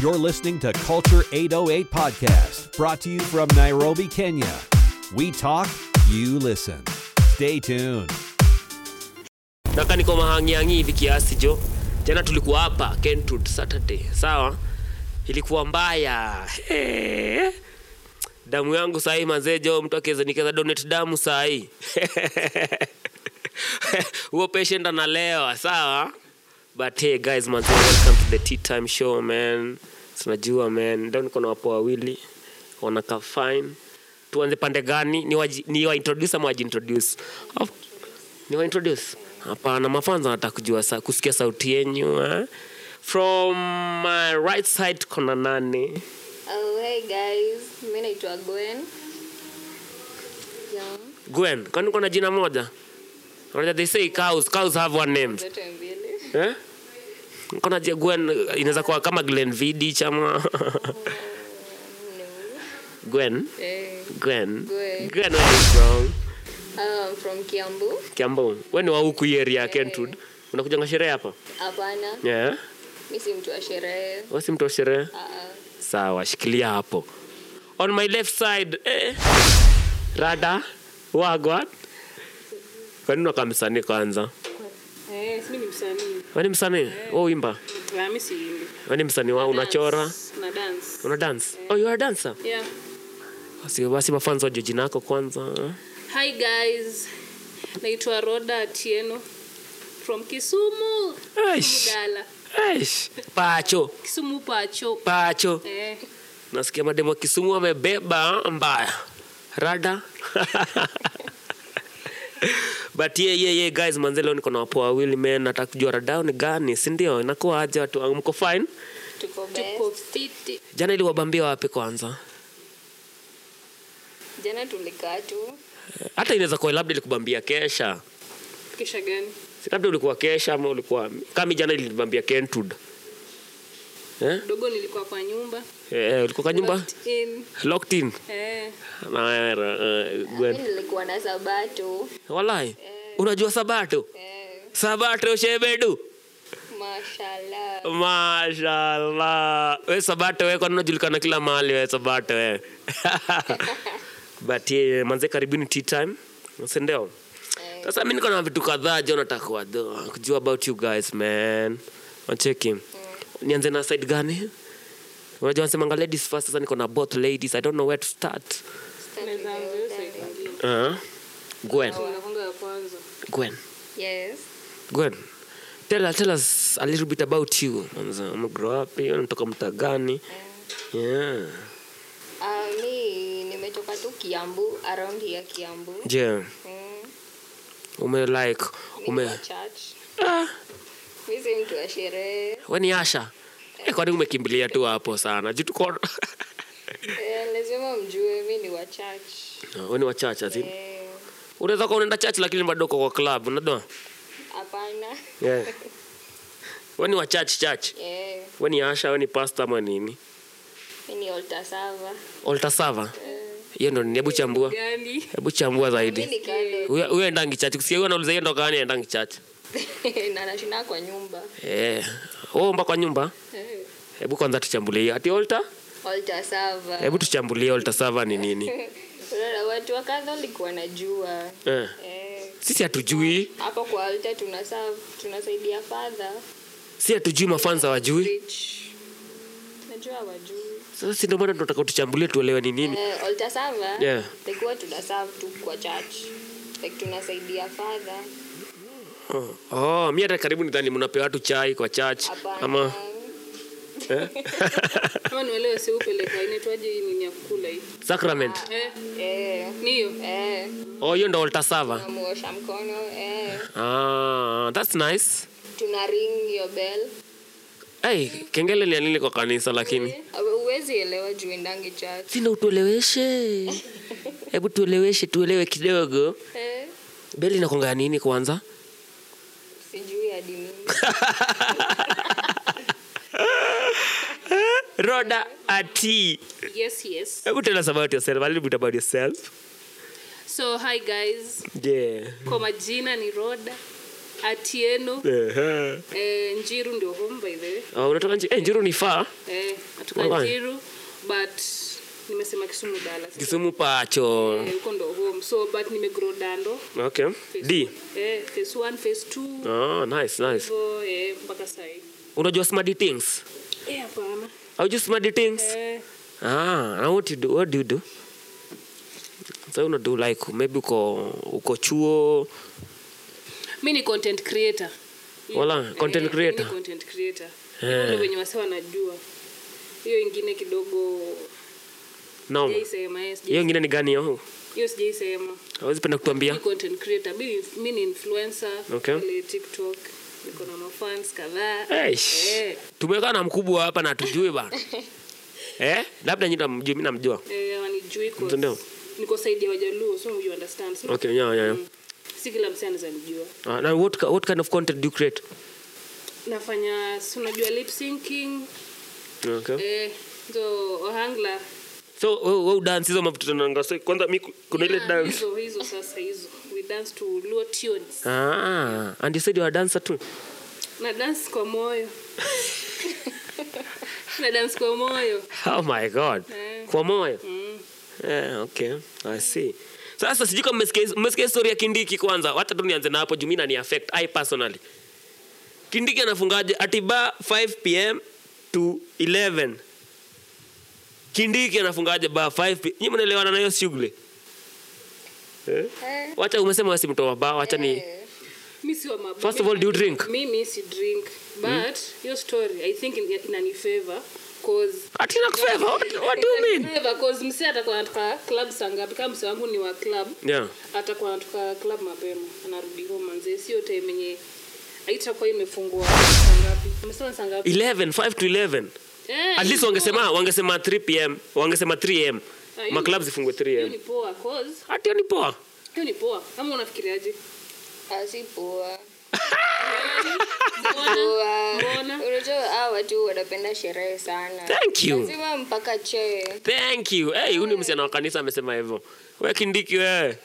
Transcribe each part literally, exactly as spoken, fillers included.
You're listening to Culture eight oh eight Podcast, brought to you from Nairobi, Kenya. We talk, you listen. Stay tuned. Naka niko mahangiangi hivi kiasi jo. Jana tulikuwa hapa Kentud Saturday. Sawa? Ilikuwa mbaya. Hey. Damu yangu sahi manze jo, mtu akeza nikeza donate damu sahi. Uo patient analewa, sawa? But hey guys, man, welcome to the Tea Time Show, man. Tunajua man, ndio niko na wapo wawili wanaka fine. Tuanze pande gani? Ni wa ni wa introduce ama waji introduce? Oh, ni wa introduce. Hapana, mafanza nataka kujua sa, kusikia sauti yenu eh? From my right side kuna nani? Oh hey guys, mimi naitwa Gwen. Yeah. Gwen, kwani kuna jina moja? Or they say cows, cows have one name. Eh? Kuna je Gwen inaweza kuwa kama Glen Vidi chama. Gwen? Eh. Gwen. Gwen. Gwen, where are you from? Um, from Kiambu. Kiambu. Wewe ni wa huku area Kentud. Unakuja nga sherehe hapa? Hapana. Yeah. Mimi si mtu wa sherehe. Wewe si mtu wa sherehe? Ah ah. Sawa, shikilia hapo. On my left side, eh. Rada, wagwan. Kwani unakamsani kwanza? Eh, si mimi msanii. Wewe ni msanii? Oh, imba. La mimi si imbi. Wewe ni msanii wa unachora? Na dance. Una dance? Oh, you are a dancer? Yeah. Basi basi mafanzo je jina lako kwanza. Hi guys. Naitwa Roda Atieno from Kisumu. Eish. Mudala. Eish. Pacho. Kisumu Pacho. Pacho. Eh. Nasikia mademo Kisumu wamebeba mbaya. Rada. But yeah yeah yeah guys, manzelo niko na wapo wawili man, nataka kujua rada ni gani, si ndio? Inakuwa aje watu mko fine? Tuko best. Tuko fiti. Jana iliwabambia wapi kwanza? Jana tulikaa tu. Hata inaweza kuwa labda ilikubambia kesha. Kisha gani? Si labda ulikuwa kesha ama ulikuwa kama jana ilibambia Kentud. Eh? Dogo nilikuwa kwa nyumba. Eh, ulikuwa kwa nyumba? Locked in. Locked in. Eh. Na uh, Gwen. Mimi nilikuwa na Sabato. Wallahi. Eh. Unajua Sabato? Eh. Sabato shebedu. Mashallah. Mashallah. Wewe Sabato wewe kwani unajulikana kila mahali wewe Sabato wewe. But yeah, manze karibuni tea time. Ndio. Sasa mimi niko na vitu kadhaa je nataka kujua about you guys man. Wacheki. Mm. Nianze na side gani? Unajua wanasema ladies first, sasa niko na both ladies. I don't know where to start. Ah. Uh, Gwen. Gwen. Yes. Gwen. Tell us, tell us a little bit about you. I'm grow up here, unatoka mtaa gani? Yeah. Ah, uh, mimi nimetoka tu Kiambu, around here Kiambu. Yeah. Mm. Ume like ume church. Ah. Mimi si mtu wa sherehe. Wewe ni Asha? Eh, kwani umekimbilia tu hapo sana? Jitu kwa Eh, lazima mjue mimi ni wa church. Wewe ni wa church azi? Eh. Unaweza kuwa unaenda church lakini bado uko kwa club, unajua? Hapana. Yeah. Wewe ni wa church church? Eh. Wewe ni Asha, wewe ni pastor ama nini? Mimi ni altar server. Altar server? Hiyo ndo ni hebu chambua. Gani? Hebu chambua zaidi. Mimi ni kando. Huyo huyo ndangi church. Kusikia huyo anauliza yeye ndo gani ndangi church? Na nashinda kwa nyumba. Eh. Oh, mba kwa nyumba? Eh. Hebu kwanza tuchambulie. Ati altar? Altar server. Hebu tuchambulie altar server ni nini? Wala watu wa Catholic wanajua. Eh. Eh. Sisi hatujui. Hapo kwa altar tuna serve, tunasaidia father. Si hatujui mafanza wajui. Najua wajui. Sasa si ndio maana tunataka tuchambulie tuelewe ni nini. Eh, altar server. Yeah. Like tuna serve tu kwa church. Like tunasaidia father. Oh, oh mimi hata karibu nidhani mnapewa watu chai kwa church. Apana. Ama eh? Kama nielewe si upeleka inaitwaje hii nini ya kula hii? Sacrament. Eh. Eh. Niyo. Eh. Oh, hiyo ndo altar server. Tunamuosha mkono. Eh. Ah, that's nice. Tuna ring your bell. Hey, kengele ni nini kwa kanisa lakini? Uwezi elewa juu ndangi church. Sina utueleweshe. Hebu tueleweshe tuelewe kidogo. Eh. Beli inakonga nini kwanza? Sijui hadi mimi. Roda Ati. Yes, yes. Hebu tell us about yourself. A little bit about yourself. So, hi guys. Yeah. Kwa majina ni Roda Atieno. Eh. Eh, Njiru ndio home by the way. Oh, unatoka Njiru? Eh, Njiru ni far. Eh, Tukajiru but nimesema Kisumu Dallas. Kisumu pacho. Eh, huko ndo home. So but nimegrow Dando. Okay. D. Eh, phase one, phase two. Oh, nice, nice. So eh mpaka sasa. Unajua smarty things? Eh, hapana. How you smarty things? Eh. Ah, now what you do? What do you do? So una do like maybe uko uko chuo. Mimi ni content creator. Wala, content eh, creator. Mimi ni content creator. Eh. Ndio wenye wase wanajua. Hiyo ingine kidogo No. sijaisema. Hiyo ingine ni gani hiyo? Hiyo sijaisema. Hawezi penda kutuambia? Mimi content creator. Mimi mimi ni influencer. Okay. Kule TikTok. Niko na fans kadhaa. Eish. Eh. Tumeweka na mkubwa hapa na tujue bana. Eh? Labda nyinyi mnamjua, mimi namjua. Eh, wanijui kwa. Ndio. Niko side ya Wajaluo, so you understand. So, Okay, yeah, yeah, yeah. mm, si kila msee anaweza nijua. Uh, now what what kind of content do you create? Nafanya si unajua lip syncing. Okay. Eh, ndo ohangla. So wewe wewe dance hizo mavitu tunangasa. Kwanza mimi kuna ile Yeah, dance. hizo hizo sasa hizo. We dance to Luo tunes. Ah, and you said you are a dancer too. Na dance kwa moyo. Na dance kwa moyo. Oh my god. Eh. Kwa moyo. Mm. Yeah, okay. I see. Sasa sijui kama mmesikia mmesikia story ya Kindiki kwanza. Hata tu nianze na hapo juu mimi na ni affect I personally. Kindiki anafungaje atiba five p m to eleven. Kindiki anafungaje ba five p m. Nyinyi mnaelewana na hiyo shughuli? Eh? Eh. Wacha umesema wewe si mtu wa ba, wacha ni Eh. Mimi si wa mabu. First of all, do you drink? Mimi si drink. But your story I think in inani favor cause ati na favor. What, what do you mean? favor cause msee atakuwa anatoka club sangapi kama msee wangu ni wa club. Yeah. Atakuwa anatoka club mapema anarudi home manze sio time yenye haitakuwa imefungwa sangapi. Umesema sangapi? eleven, five to eleven. Eh, At least wangesema wangesema three p m, wangesema three a m. Ah, Ma clubs zifungwe three a hiyo m. ni poa cause Ati ni poa. hiyo ni poa. Kama unafikiriaje? Asipoa. Mbona? Poa. Mbona? Unajua hao watu wanapenda sherehe sana. Thank you. Lazima mpaka che. Thank you. Hey, huyu ni msichana wa kanisa amesema hivyo. Wewe Kindiki wewe.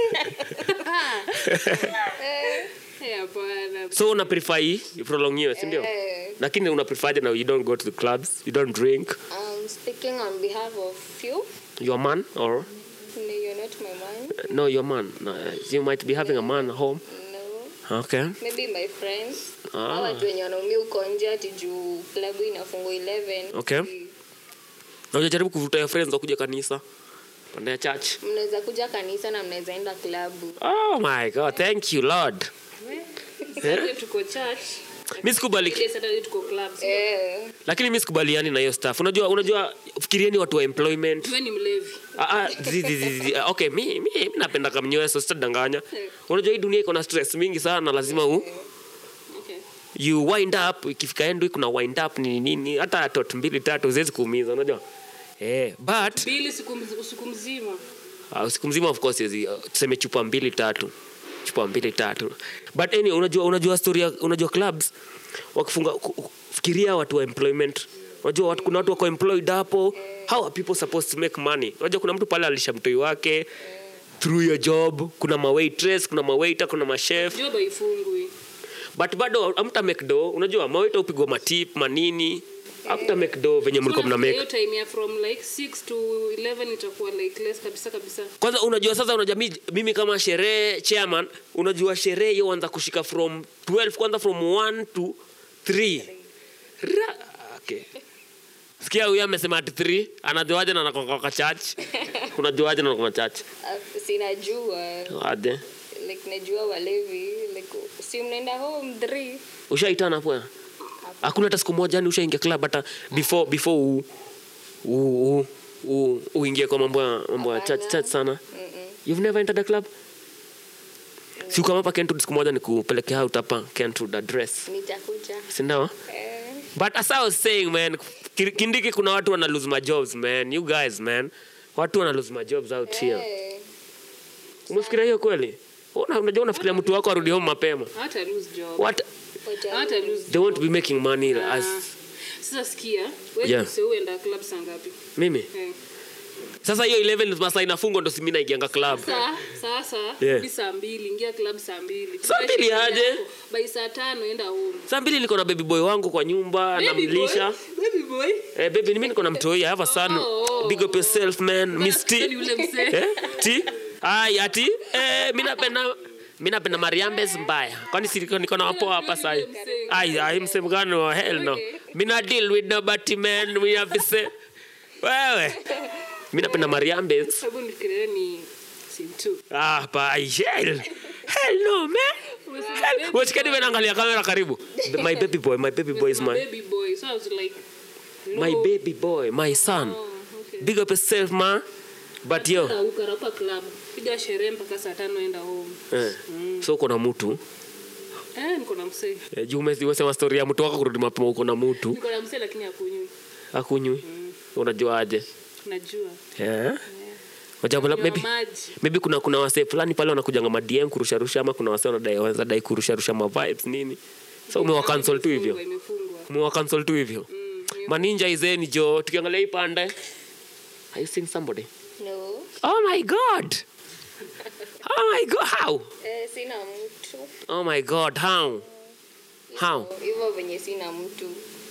Eh, hapana. So una prefer hii prolongiwe, si ndio? Eh. Lakini una prefer na you don't go to the clubs, you don't drink. Um, speaking on behalf of you, Your man or no, you're not my man. no, your man. No, you might be having a man at home. No. Okay. Maybe my friends. Ah. Hao watu wenye wanaumia uko nje ati juu klabu inafungwa eleven. Okay. Na unajaribu kuvuta your friends wakuja kanisa. Pande ya church. Mnaweza kuja kanisa na mnaweza enda klabu. Oh my god, thank you Lord. Saturday tuko church. Mimi sikubali. Ile Saturday tuko clubs. Eh. Lakini mimi sikubaliani na hiyo stuff. Unajua unajua fikirieni watu wa employment. Wewe ni mlevi. Ah ah zi, zi, zi, zi. Okay, mimi mimi napenda kamnyoe so sitadanganya. Unajua hii dunia iko na stress mingi sana lazima u Okay. you wind up ikifika end kuna wind up ni nini hata tot mbili tatu ziwezi kuumiza unajua. Eh, but Bili siku mz- usiku mzima. uh, usiku mzima of course hizi uh, tuseme chupa mbili tatu. Chupa mbili tatu. But anyway unajua unajua story ya- unajua clubs wakifunga ku- fikiria watu wa employment. Unajua watu kuna watu wako employed hapo. How are people supposed to make money? Unajua kuna mtu pale alisha mtoi wake through your job, kuna ma waitress, kuna ma waiter, kuna ma chef. Job haifungwi. But bado amta make do, unajua ma waiter upigwa matip, manini. Amta make do venye mlikuwa mna Hiyo make. time ya from like six to eleven itakuwa like less kabisa kabisa. Kwanza unajua sasa unajua mimi, mimi kama sherehe chairman, unajua sherehe hiyo anza kushika from twelve kwanza from one to three. Ra, okay. Sikia huyu amesema ati three, anajuaje na anakoka kwa church? Unajuaje na anakoka church? Uh, sinajua. Ade. Like najua walevi. Like si mnaenda home three. Ushaitana hapo? Hakuna hata siku moja ni ushaingia club hata before before u u u uingie kwa mambo ya mambo ya church church sana. Mm-mm. You've never entered a club? Si kama hapa Kentu siku moja nikupelekea out hapa Kentu the dress. Nitakuja. Si ndio? Eh. But as I was saying man, Ki- Kindiki kuna watu wana lose my jobs man. You guys man. Watu wana lose my jobs out here. Eh. Umefikiria hiyo kweli? Una unajua unafikiria mtu wako arudi home mapema. Hata lose job. What Hata lose. they won't be making money Ah. as Sasa sikia, wewe Yeah. yeah. uenda club saa ngapi? mimi. Eh. Sasa hiyo eleven masaa inafungwa ndo mimi naingia club. Sasa sasa Yeah. ni saa mbili ingia club saa mbili. Saa mbili aje? By saa tano enda home. Saa mbili niko na baby boy wangu kwa nyumba namlisha. Baby boy. Eh baby mimi niko na mtoi, I have a son. Oh. Big up yourself man, Miss T. Yule mzee. Eh? T? Ai ati eh mimi napenda mimi napenda Mariambes mbaya. Kwani si niko na wapo hapa sasa. Ai ai msemgano hell no. Mimi na deal with nobody man, we have to say. Wewe. Mimi napenda Mariambes. Sababu nikirehe ni sim two. Ah, pa hell. Hell no man. Watch kadi naangalia kamera karibu. My baby boy, my baby boy is my baby boy. So I was like no. My baby boy, my son. Oh, okay. Big up yourself man. But yo. Ukarapa club. Piga sherehe mpaka saa tano enda home. Eh. Mm. So uko na mtu? Eh, niko na msee. Eh, Jume siwasema story ya mtu wako kurudi mapema uko na mtu. Niko na msee lakini hakunywi. Hakunywi. Mm. Unajua aje? Najua. Yeah. Wajambo maybe maybe kuna kuna wase fulani pale wanakujanga ma D M kurusha rusha ama kuna wase wanadai wanaweza dai kurusha rusha ma vibes nini. So umewa cancel tu hivyo. Umewa cancel tu hivyo. Mm, Maninja izeni jo tukiangalia hii pande. Are you seeing somebody? No. Oh my god. Oh my god, how? Eh, sina mtu. Oh my god, how? How? Hivyo venye sina mtu.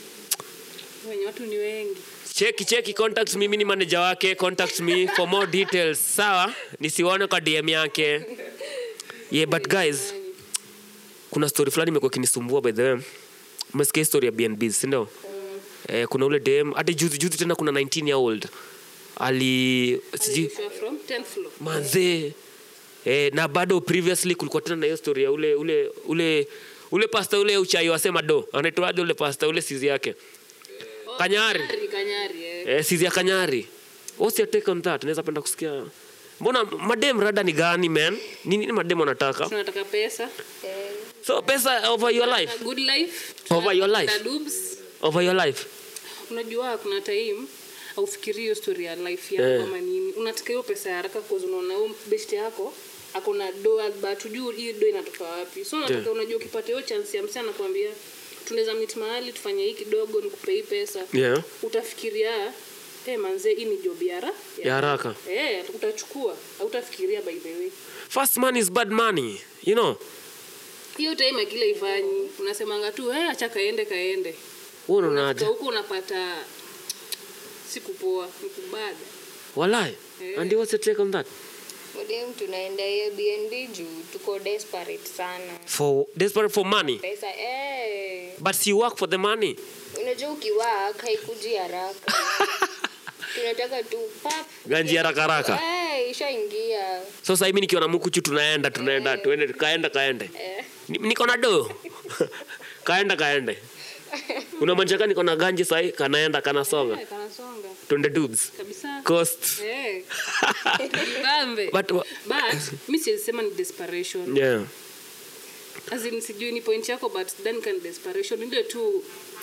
Wenye watu ni wengi. Cheki cheki contact me, mimi ni manager wake, contact me for more details. Sawa? Nisione kwa D M yake. Yeah, but guys, kuna story fulani imekuwa kinisumbua by the way. Umesikia story ya B N B, si ndio? Mm. Eh, kuna ule D M hadi juzi juzi tena kuna nineteen year old. Ali siji from tenth floor. Manze. Eh, na bado previously kulikuwa tena na hiyo story ya ule ule ule ule pastor ule uchayi wasema do. Anaitwa ule pastor ule sizi yake. Kanyari. Kanyari eh. Eh, sizi ya Kanyari. What's your take on that? Naweza penda kusikia. Mbona madem rada ni gani man? Nini madem wanataka? Tunataka pesa. Eh. So pesa over your life. A good life. Over your life. Dubs. Over your life. Unajua kuna time aufikirie hiyo story ya life yako Eh. kama nini. Unataka hiyo pesa haraka kwa sababu unaona huyo best yako akona doa but hujui hiyo doa inatoka wapi. So unataka Yeah. unajua ukipata hiyo chance ya msana kuambia tunaweza meet mahali tufanye hii kidogo nikupe hii pesa. Yeah. Utafikiria eh manze hii ni job ya haraka. Ya haraka. Eh, utachukua. Hautafikiria by the way. Fast money is bad money, you know. Hiyo time kile ifanyi unasemanga tu eh acha kaende kaende. Wewe unaje? Huko unapata siku poa nikubada. Walai. Eh. And what's your take on that? Madem tunaenda hiyo B N B juu tuko desperate sana. For desperate for money. Pesa eh. But you work for the money. Unajua ukiwork haikuji haraka. Tunataka tu pap. Ganji haraka haraka. Eh, ishaingia. So sasa mimi nikiona mkuchu tunaenda tunaenda tuende kaenda kaende. Eh. Ni- Niko na do. Kaenda kaende. Una manjaka niko na ganji sasa kanaenda kanasonga. Eh, kanasonga. Twende dubs. Kabisa. Cost. Eh. Bambe. But wa- But mimi siwezi ni desperation. yeah. As in sijui ni point yako but then can desperation ndio tu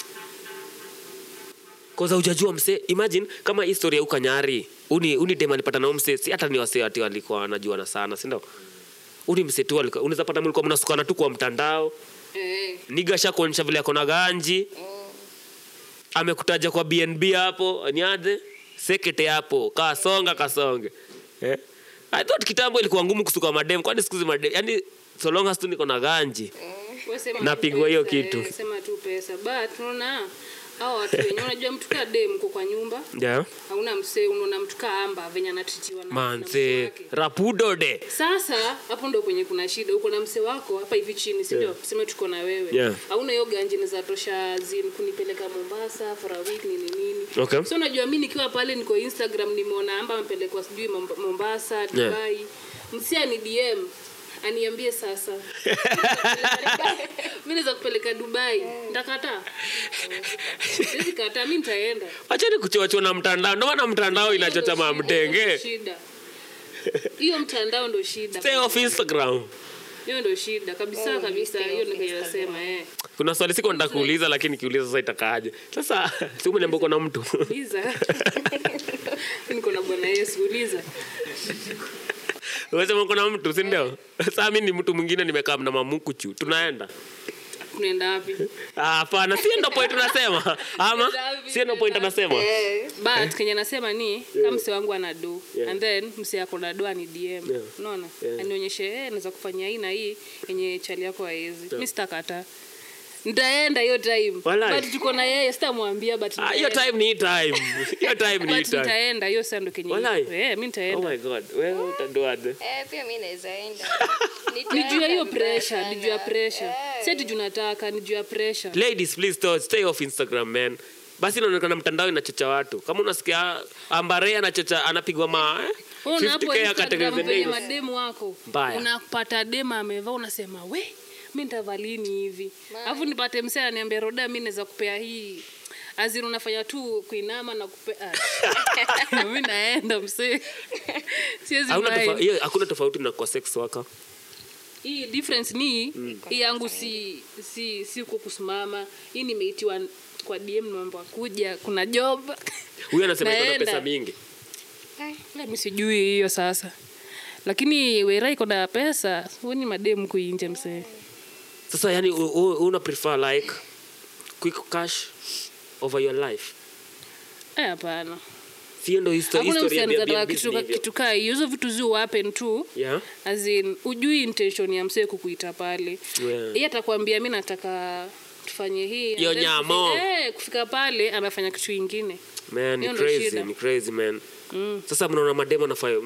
Koza hujajua mse, imagine kama historia ya Kanyari. Uni uni dem alipata na mse, si hata ni wase ati walikuwa wanajuana sana, si ndio? Uni mse tu alikuwa unaweza pata mlikuwa mnasukana tu kwa mtandao. eh Niga shakuonyesha vile akona ganji. Amekutaja kwa B N B hapo, niaje? Sekete hapo, kasonga kasonge. Eh? I thought kitambo ilikuwa ngumu kusuka madem, kwani siku hizi madem, yani so long as tu niko na ganji. wewe sema Napigwa tu hiyo pesa, kitu. eh, sema tu pesa but unaona hao watu wenyewe unajua mtu ka dem uko kwa nyumba Yeah. hauna msee unaona mtu ka amba venye anatitiwa na na Manze, msee wake. rapudo de. Sasa hapo ndo kwenye kuna shida uko na msee wako hapa hivi chini si ndio Yeah. tuseme tuko na wewe Yeah. hauna hiyo ganji za tosha zin kunipeleka Mombasa for a week nini nini Okay. so unajua mimi nikiwa pale niko Instagram nimeona amba amepelekwa sijui Momb- Mombasa Dubai yeah. Msia ni D M aniambie sasa mimi naweza kupeleka Dubai nitakata sisi kata mimi nitaenda Acha ni kuchochwa na mtandao. Ndio maana mtandao inachocha mamtenge. shida hiyo mtandao ndo shida Stay off Instagram. hiyo ndo shida kabisa Oh, kabisa stay hiyo off ndio Instagram. nasema eh Kuna swali siko nataka kuuliza lakini kiuliza sasa itakaaje. Sasa si umeniambia kuna mtu. uliza niko na bwana Yesu uliza Wewe sema kuna mtu, si ndio? Sasa mimi ni mtu mwingine nimekaa na mamukuchu. Tunaenda. tunaenda wapi? Ah, hapana, si ndio point tunasema. Ama si ndio point tunasema. But Kenya nasema ni kama mse wangu ana do and then mse yako na do ani D M. Unaona? Anionyeshe eh naweza kufanya hii na hii yenye chali yako haiwezi. Mimi sitakata. Ndaenda hiyo time. But tuko na yeye sitamwambia but ah hiyo time ni time. Hiyo time ni time. Nitaenda hiyo sando Kenya. Eh mimi nitaenda. Oh my god. Wewe utadoaje? Eh pia mimi naweza enda. Nijua hiyo pressure, nijua pressure. Sasa tunataka nijua pressure. Ladies please don't stay off Instagram man. Basi inaonekana mtandao inachocha watu. Kama unasikia Ambare anachocha anapigwa ma eh? fifty K akatengeneza mademu wako. Unapata dema amevaa unasema we mimi nitavalini hivi. Alafu nipate msee ananiambia Roda mimi naweza kupea hii. Aziri unafanya tu kuinama na kupea. Mimi naenda msee. Siwezi mai. Hiyo hakuna tofauti na kwa sex worker. Hii difference ni mm. hii yangu si si si kwa kusimama. Hii nimeitiwa kwa D M mambo kuja kuna job. Huyu anasema iko na pesa mingi. Eh, mimi sijui hiyo sasa. Lakini Wera iko na pesa, huoni mademu kuinje msee. Sasa yani una prefer like quick cash over your life? Eh hapana. Sio ndo history history ya kitu kitu kai hizo vitu zi happen tu. Yeah. As in ujui intention ya msee kukuita pale. Yeah. Yeye atakwambia mimi nataka tufanye hii. Yo nyamo. Eh kufika pale anafanya kitu kingine. Man, ni crazy, ni crazy man. Mm. Sasa mnaona mademo na fire.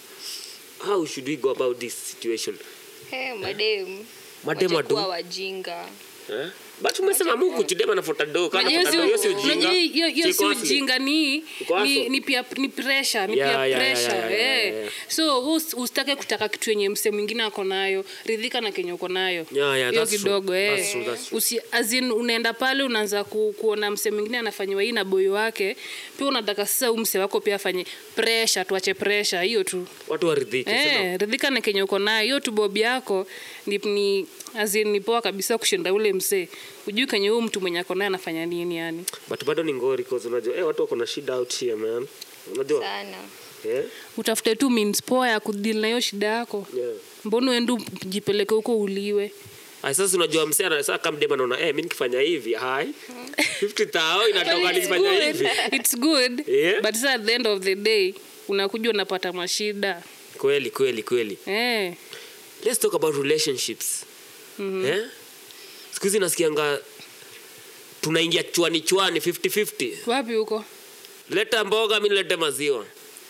How should we go about this situation? Eh madem. Mademo tu wajinga. Eh? But umesema Mungu chidema nafuta do kana nafuta do hiyo si ujinga. Hiyo si ujinga ni ni ni pia ni pressure, ni pia pressure. Eh. So usitake kutaka kitu yenye mse mwingine ako nayo, ridhika na kenye uko nayo. Hiyo kidogo eh. Usi azin unaenda pale unaanza ku, kuona mse mwingine anafanywa hii na boy wake, pia unataka sasa umse wako pia afanye pressure, tuache pressure hiyo tu. Watu waridhike sasa. Eh, ridhika na kenye uko nayo, hiyo tu bobi yako ni ni azin ni poa kabisa kushinda ule mse. Ujui kwenye huyu mtu mwenye akona anafanya nini yani. But bado ni ngori cause unajua eh watu wako na shida out here man. Unajua? Sana. Eh? Utafute tu means poa ya kudeal na hiyo shida yako. Yeah. Mbona uende jipeleke huko uliwe? Ai sasa unajua msee anasema kama dema naona eh mimi nikifanya hivi hai fifty thousand inatoka nikifanya hivi. It's good. Yeah. But at the end of the day unakuja unapata mashida. Kweli kweli kweli. Eh. Let's talk about relationships. Mhm. Eh? Sikuzi nasikianga tunaingia chwani chwani fifty fifty. Wapi huko? Leta mboga mimi nilete maziwa.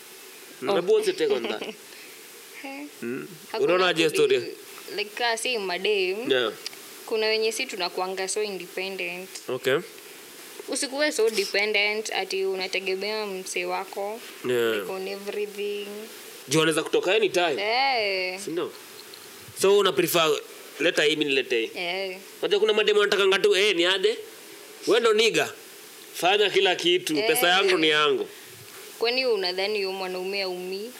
Nabu wote take on that. Mm. Unaona je story? Like kasi madem. Yeah. Kuna wenye si tunakuanga so independent. Okay. Usikuwe so dependent ati unategemea mse wako. Yeah. Like on everything. Jua anaweza kutoka anytime. Eh. Si ndio? So una prefer leta hii mimi nilete. Eh. Wacha kuna mademo wanataka ngatu eh ni ade. Wewe ndo niga. Fanya kila kitu, eh. Pesa yangu ni yangu. Kwani unadhani yule mwanaume aumi?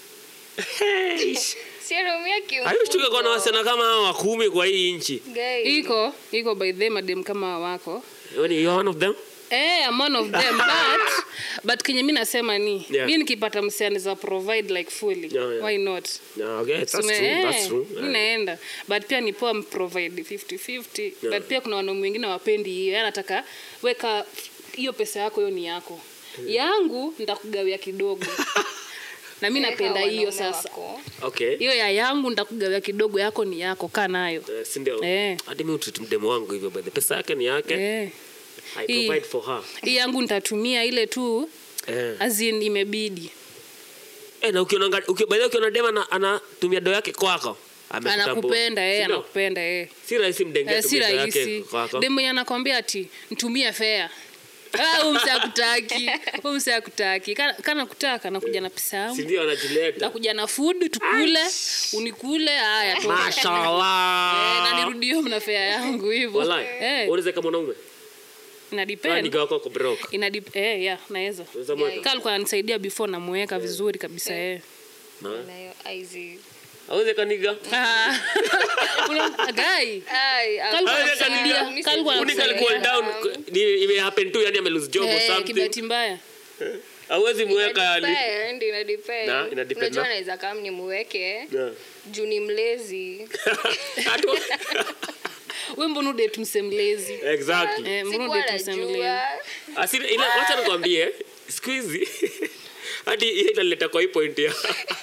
Si anaumia kiu. Hayo shtuka kwa wasichana kama hao wa kumi kwa hii nchi. Iko, iko by them madem kama wako. Wewe you one of them? Eh, I'm one of them but but kenye mimi nasema ni yeah. Mimi nikipata msichana za provide like fully. Yeah, yeah. Why not? Yeah, okay, that's so, true. Eh, that's true. Mimi yeah. Naenda but pia ni poa provide fifty fifty yeah. But pia kuna wanaume wengine wapendi hiyo. Yeye anataka weka hiyo pesa yako hiyo ni yako. Yeah. Yangu nitakugawia kidogo. Na mimi napenda hiyo sasa. Okay. Hiyo ya yangu nitakugawia kidogo, yako ni yako, kaa nayo. Eh, si ndio? Eh. Hadi mimi utreat mdemo wangu hivyo by the pesa yake ni yake. Eh. I provide for her. Hii yangu nitatumia ile tu. Eh. Azin imebidi. Eh, na ukiona ukibalia ukiona dema anatumia do yake kwako. Anakupenda eh, anakupenda eh. Si rahisi mdenge tumia do yake kwako. Demo anakuambia ati nitumie fare. Ah, umsakutaki. Umsakutaki. Kana, kana kutaka nakuja na pesa yangu. Si ndio anajileta. Nakuja na food tukule, unikule haya tu. Mashallah. Eh, na nirudi hiyo na fare yangu hivyo. Wallahi. Eh. Unaweza kama mwanaume? Ina depend. Nani wako kwa broke? Ina dip eh yeah, naweza. Kali kwa anisaidia before namuweka vizuri kabisa eh. Na hiyo easy. Auze kaniga. Una guy. Ai, auze kaniga. Kali kwa unikali cool down ime happen tu yani ame lose job or something. Kibeti mbaya. Hawezi muweka yani. Depend, ina depend. Na ina depend. Unajua naweza kama ni muweke. Yeah. Juu ni mlezi. wewe mbona date msemlezi exactly eh mbona date msemlezi asili ila wacha nikwambie siku hizi hadi ile inaleta kwa hii point ya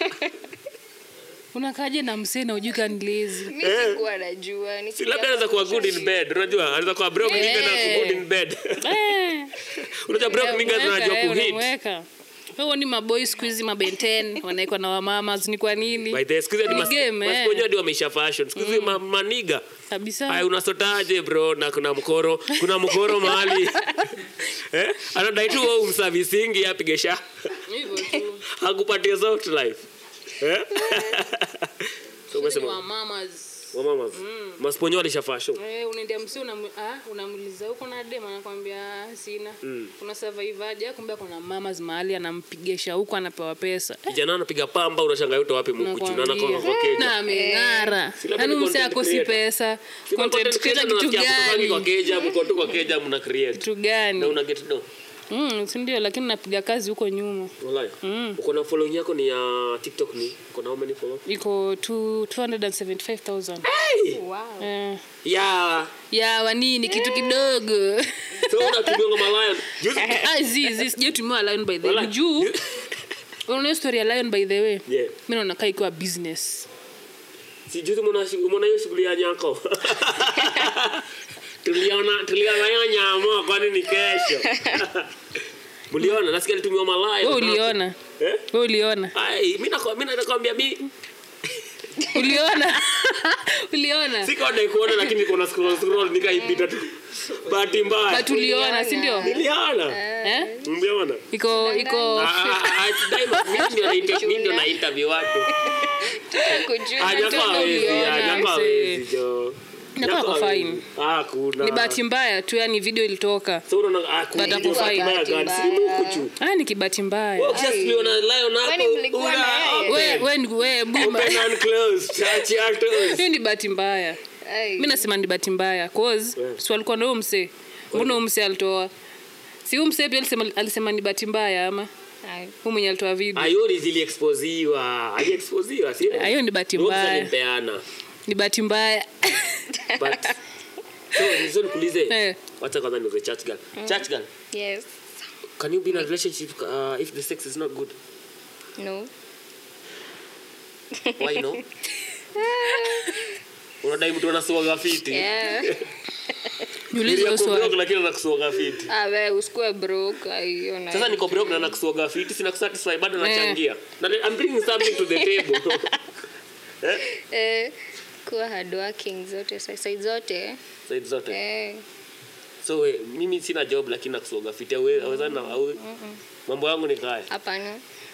unakaje na msee na ujui kan lazy mimi sikuwa najua ni labda anaweza kuwa good in bed unajua anaweza kuwa broke nigga na good in bed eh unajua broke nigga anajua kuhit wewe ni maboy squeeze mabenten wanaikwa na wamama ni kwa nini by the squeeze ni masponyo hadi wameisha fashion squeeze maniga kabisa ai unasotaje bro na kuna mkoro kuna mkoro mahali eh anadai tu wewe umservicing yapigesha hivyo tu hakupatia soft life eh so unasema mamas mamas masponyo alishafa show eh unaendea msi una ah unamuuliza huko na dem anakuambia sina mm. una survive aje kumbe kuna mamas mahali anampigesha huko anapewa pesa kijana anapiga pamba unashangaa yote wapi mkuchu na anakoka kwa keja na ameng'ara yani msi akosi pesa content creator kitu gani kwa keja mko tu kwa keja mna create kitu gani na una get do Mm, si ndio lakini napiga kazi huko nyuma. Wallahi. Mm. Uko na following yako ni ya TikTok ni? Uko na how many followers? Iko two hundred seventy-five thousand. Hey! Wow. Eh. Ya. Ya wanini kitu kidogo. So unatumia ngoma lion. Ah zi zi sijatumia lion by the way. Juu. Unaona story ya lion by the way? Yeah. Mimi naona kai kwa business. Si juzi mwana mwana hiyo shughuli ya nyako. Tuliona tuliona nyama kwani ni kesho. Muliona nasikia alitumia malaya. Wewe uliona? Eh? Wewe uliona? Ai, mimi na mimi nakwambia mimi uliona? Uliona? Siko ndai kuona lakini niko na scroll scroll nikaipita tu. Bahati mbaya. But uliona, si ndio? Niliona. Eh? Umeona? Iko iko mimi ndio na interview watu. Kujua Anyakwa hizi, anyakwa hizi jo. Nako kwa fine. Ah kuna. Ni bahati mbaya tu yani video ilitoka. So unaona ah kuna. Baada kwa fine. Ah ni kibahati mbaya. Wewe ukisiona lion hapo. Wewe wewe wewe buma. Open and close. Chachi actors. Hiyo ni bahati mbaya. Mimi nasema ni bahati mbaya cause yeah. Si walikuwa nao mse. Mbona mse alitoa? Si huyo mse pia alisema alisema ni bahati mbaya ama? Hai. Huyo mwenye alitoa video. Ayo ni zili exposiwa. Ayo exposiwa si? Ayo ni bahati mbaya. Nipeana. Ni bahati mbaya. But so nizo nikuulize. Eh. Wacha kwanza niuze church girl. Mm. Church girl. Yes. Can you be in a relationship uh, if the sex is not good? No. Why no? Unadai mtu anasuaga fiti. Yeah. Niulize swali lakini anakusuaga fiti. Ah wewe usikue broke aiona. Sasa niko broke na anakusuaga fiti sina kusatisfy bado nachangia. Na I'm bringing something to the table. Eh? Eh kwa hard working zote side zote. Side zote. Eh. So we, mimi sina job lakini nakusuaga fiti aweza na au mambo yangu ni kaya. Hapana.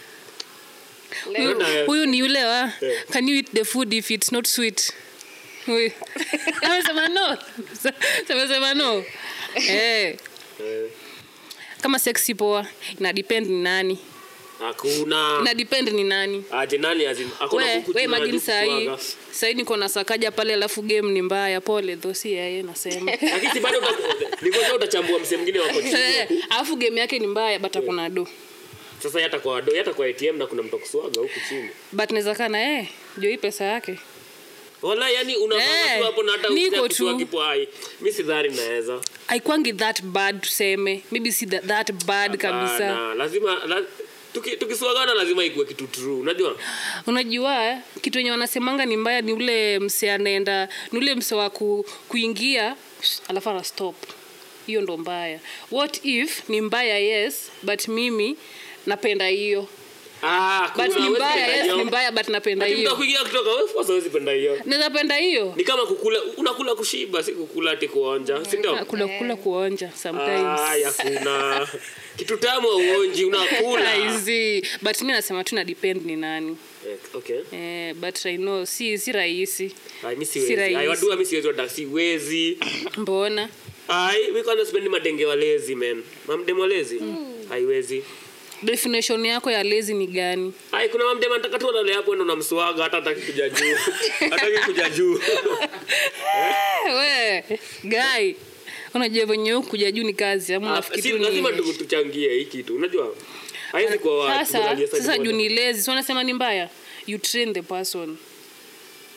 Huyu ni yule wa can you eat the food if it's not sweet? Huyu. Anasema no. Anasema no. Eh. Kama sexy poa ina depend ni nani. Hakuna. Ina depend ni nani. Aje nani azin hakuna kuku. Wewe imagine sahi. Sahi niko na sakaja pale alafu game ni mbaya pole though si yeye nasema. Lakini bado niko sasa utachambua msemo mwingine wako chini. Alafu game yake ni mbaya bata kuna do. Sasa hata kwa do hata kwa A T M na kuna mtu kuswaga huku chini. But naweza kana eh ndio hii pesa yake. Wala yani unaona tu hapo na hata ukiswa kipo hai. Mimi sidhani naweza. Haikwangi that bad tuseme. Maybe si that, that bad kabisa. Na lazima la, tuki tukiswagana lazima ikuwe kitu true. Unajua? Unajua kitu yenye wanasemanga ni mbaya ni ule mse anaenda ni ule mse wa ku, kuingia alafu ana stop. Hiyo ndo mbaya. What if ni mbaya yes but mimi napenda hiyo. Ah, but ni mbaya yes ni mbaya but napenda hiyo. Ndio kuingia kutoka wewe sasa huwezi penda hiyo. Naweza penda hiyo. Ni kama kukula unakula kushiba si kukula ati kuonja, si ndio? Kula kula kuonja sometimes. Ah, ya kuna kitu tamu uonji unakula. Hizi but mimi nasema tu na depend ni nani. Okay. Eh but I know si si rahisi. Ai mimi siwezi. Ai wadu mimi siwezi wada siwezi. Mbona? Ai we can't spend madenge walezi man. Mamdemo walezi? Mm. Haiwezi. Definition yako ya lazy ni gani? Ai kuna mamdemo anataka tu analea hapo ndo namswaga hata hataki kuja juu. Hataki kuja juu. We, guy. Unajua venye kuja juu ni kazi ama unafikiri tu ni lazima tuchangie hiki kitu. Unajua? Haizi kwa watu. Sasa sasa juu ni lazy. So unasema ni mbaya. You train the person.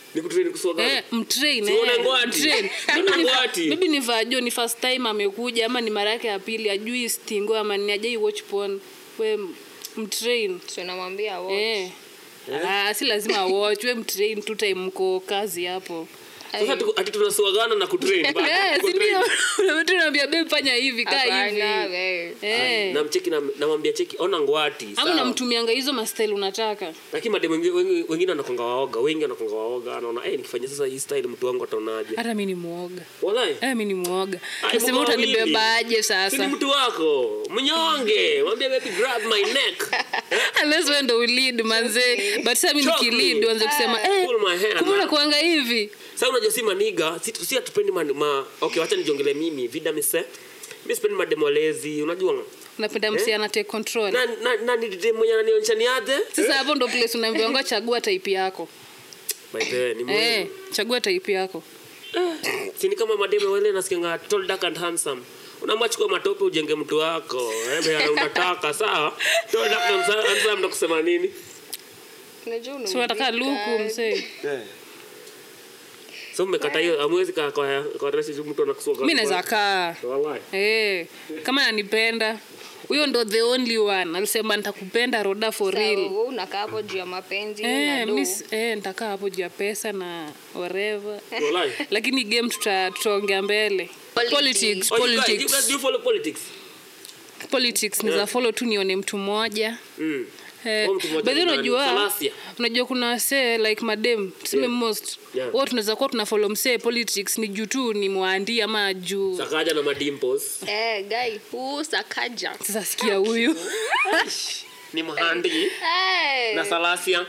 Ni kutrain kusogana. Eh, mtrain. Siona ngwati. Train. Siona ngwati. Maybe ni vajo ni first time amekuja ama ni mara yake ya pili ajui stingo ama ni ajai watch porn. We mtrain. Tunamwambia watch. Eh. Ah, si lazima watch, we mtrain tu time mko kazi hapo. Sasa ati tunasogana na kutrain bado. Eh, si ndio? Unamwambia babe fanya hivi kaa hivi. Eh. Namcheki na namwambia cheki ona ngwati. Ama namtumianga hizo ma style unataka. Lakini madem wengine wengine wanakonga waoga, wengi wanakonga waoga, anaona eh nikifanya sasa hii style mtu wangu ataonaje. Hata mimi ni muoga. Wallahi? Eh, mimi ni muoga. Nasema utanibebaje sasa? Si mtu wako. Mnyonge. Mwambie baby grab my neck. Unless wewe ndo lead manze. But sasa mimi nikilead uanze kusema eh kumbe kuanga hivi. Sasa unajua si maniga, si si atupendi ma okay wacha nijongele mimi, vida mise. Mimi sipendi mademolezi, unajua? Unapenda msi ana take control. Na na na ni demo mwenye ananionyesha ni aje? Sasa hapo ndo place unaambiwa ngo chagua type yako. By the way, ni muhimu. Eh, chagua type yako. Si ni kama mademo wale nasikianga tall dark and handsome. Unaamua chukua matope ujenge mtu wako. Eh, unataka sawa? Tall dark and handsome ndo kusema nini? Unajua una. Sio nataka luku msee. Eh. So mmekata hiyo amwezi kwa kwa kwa rasi mtu anakusoga. Mimi naweza kaa. Wallahi. Eh, kama ananipenda. Huyo ndo the only one. Alisema nitakupenda Roda for real. Wewe unakaa hapo juu ya mapenzi na do. Eh, eh nitakaa hapo juu ya pesa na whatever. Wallahi. Lakini game tuta tutaongea mbele. Politics, Oh, politics. You guys, you guys do follow politics? Politics yeah. Niza follow tu nione mtu mmoja. Mm. Eh, bado unajua unajua kuna say like madam tuseme yeah. Most yeah. Wao tunaweza kuwa tuna follow msee politics ni juu tu ni mwandi ama juu Sakaja na madimples. Eh guy who Sakaja sasa sikia huyu ni mhandi hey. Na Salasia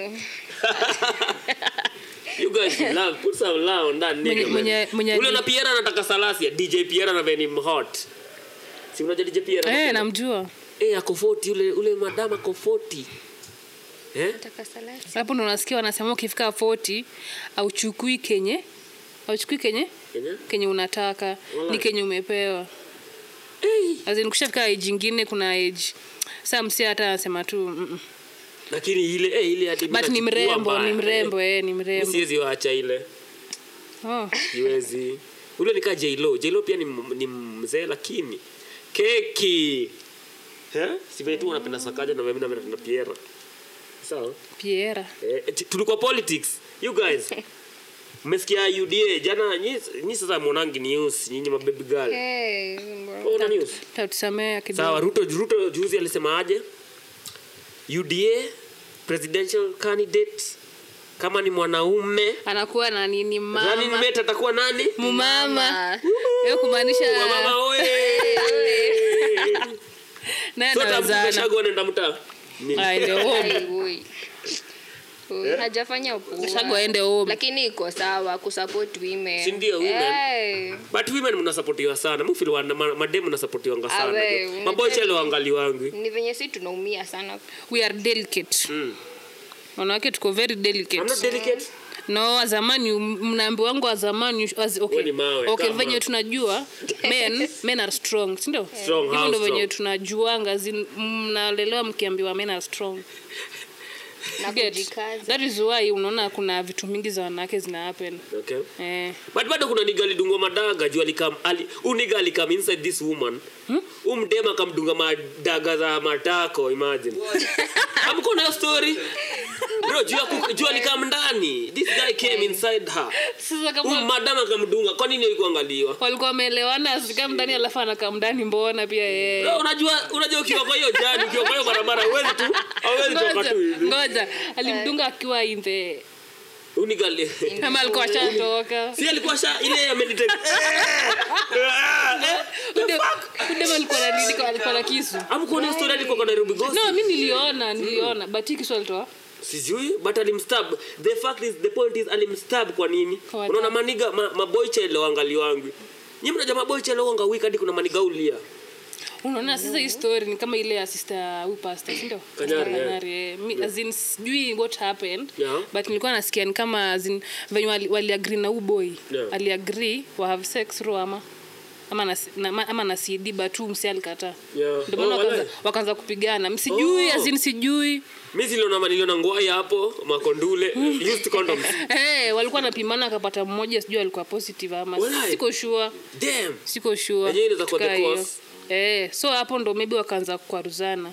You guys love put some love on that nigga. Ule na Pierre anataka Salasia D J Pierre na Venom Hot. Si unajua D J Pierre? Eh namjua. Eh ako forty ule ule madama ako forty. Eh? Nataka Salasia. Hapo ndo unasikia wanasema ukifika forty au chukui kenye au chukui kenye Kenya? Kenye unataka Wala. Ni kenye umepewa. Eh, azin kushafika age nyingine kuna age. Sasa msi hata anasema tu mm -mm. Lakini ile eh ile hadi but ni mrembo ni mrembo eh ni mrembo. Siwezi waacha ile. Oh. Siwezi. Ule ni ka J-Lo. J-Lo pia ni ni mzee lakini keki. Eh? Sivyo tu unapenda Sakaja na mimi napenda Pierre. Sawa? Pierre. Eh, tulikuwa politics. You guys. Mmesikia U D A jana nyinyi sasa monangi news nyinyi mababy girl. Eh, Ona news. Tutasamea kidogo. Sawa, Ruto Ruto juzi alisema aje? U D A presidential candidate kama ni mwanaume anakuwa na nini mama? Nani mmeta atakuwa nani? Mumama. Hiyo kumaanisha mama wewe. Na anaweza Shago anaenda mtaa. Aende home. Yeah. Hajafanya upo. Shago aende home. Lakini iko sawa kusupport women. Si ndio women? Hey. But women mnasupportiwa sana. Mimi feel wana madem mnasupportiwa sana. Mabocha leo angali wangu. Ni venye sisi tunaumia sana. We are delicate. Mm. Wanawake tuko very delicate. I'm not delicate. No, zamani mnaambi wangu wa zamani okay. Okay, venye tunajua men men are strong, si ndio? Strong. Hivyo ndio venye tunajuanga mnalelewa mkiambiwa men are strong. Na kujikaza. That is why unaona kuna vitu mingi za wanawake zina happen. Okay. Eh. But bado kuna nigali dungo madaga juu alikam ali unigali come inside this woman. Hmm? Umdema kamdunga madaga za matako imagine. Hamko na story? Bro, juu juu alikam ndani. This guy came inside her. Sasa kama um madama kamdunga kwa nini yuko angaliwa? Walikuwa wameelewana asikam ndani alafu anakam ndani mbona pia yeye. Bro, unajua unajua ukiwa kwa hiyo jani ukiwa kwa hiyo barabara huwezi tu hauwezi toka tu hivi. Ngoja, alimdunga akiwa in the unigali. Kama alikuwa chatoka. Si alikuwa sha ile ya meditate. Kunde alikuwa na nini kwa alikuwa na kisu. Hamko na story alikuwa kwa Nairobi Ghost. No, mimi niliona, niliona but kisu alitoa. Sijui but alimstab. The fact is the point is alimstab kwa nini? Unaona maniga ma, maboy chelo angali wangu. Nyinyi mnajua maboy chelo wanga week hadi kuna maniga ulia. Unaona sasa hii story ni kama ile ya sister huyu pastor, si ndio? Kanyari. Kanyari. Yeah. As in sijui what happened. Yeah. But nilikuwa nasikia ni kama as in venye wali, wali agree na huyu boy. Yeah. Ali agree wa have sex Roma. ama na, na ama na C D but tu msi alikataa. Yeah. Ndio maana Oh, wakaanza walai. wakaanza kupigana. Msijui Oh. azini sijui. Mimi niliona niliona ngwai hapo makondule used condoms. Eh, hey, walikuwa napimana akapata mmoja sijui alikuwa positive ama Walai. siko sure. Damn. Siko sure. Yenyewe inaweza kuwa the Tukaa hiyo. cause. Eh, so hapo ndo maybe wakaanza kukwaruzana.